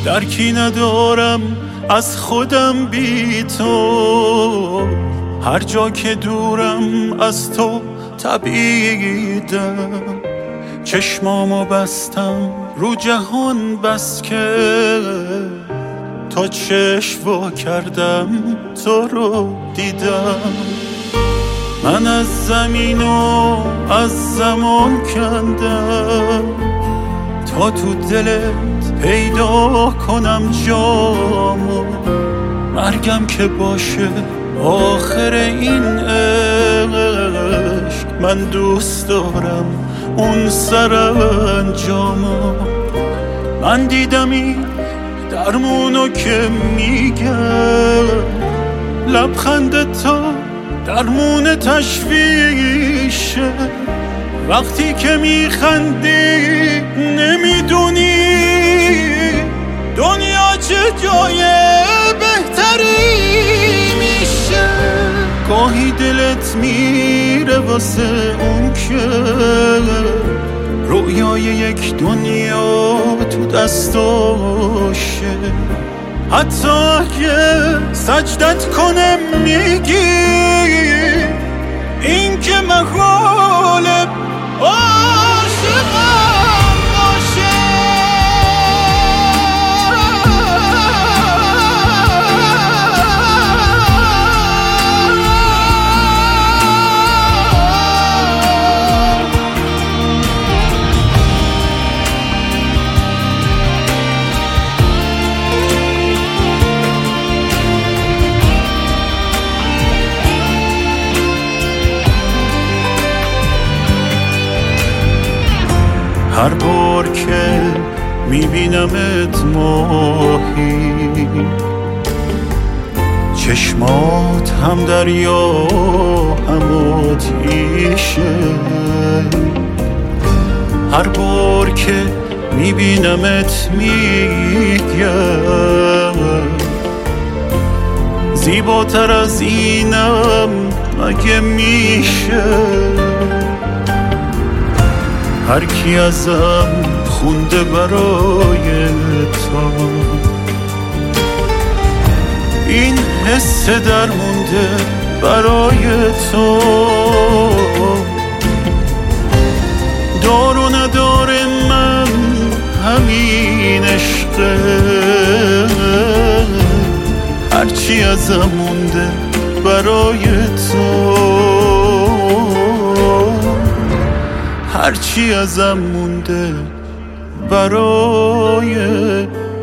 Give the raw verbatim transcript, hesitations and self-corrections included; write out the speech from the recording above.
درکی ندارم از خودم بی تو، هر جا که دورم از تو تبعیدم. چشمامو بستم رو جهان بس که تا چشم وا کردم تو رو دیدم. من از زمین و از زمان کندم تا تو دلت پیدا کنم جامو. مرگم که باشه آخر این عشق، من دوست دارم اون سرانجامو. من دیدم این درمونو که میگم، لبخند تا درمون تشویشه. وقتی که میخندی نمیدونی دنیا چه جای بهتری میشه. گاهی دلت میره واسه اون که رویای یک دنیا تو دستاشه. حتی اگه سجدت کنه میگی این که محاله عاشقم باشه. هر بار که میبینمت ماهی، چشمات هم دریا هم آتیشه. هر بار که میبینمت میگم زیباتر از اینم مگه میشه. هر کی ازم خونده برای تو این حس درمونده برای تو. دار و نداره من همین عشقه، هرچی ازم مونده برای تو، هرچی ازم مونده برای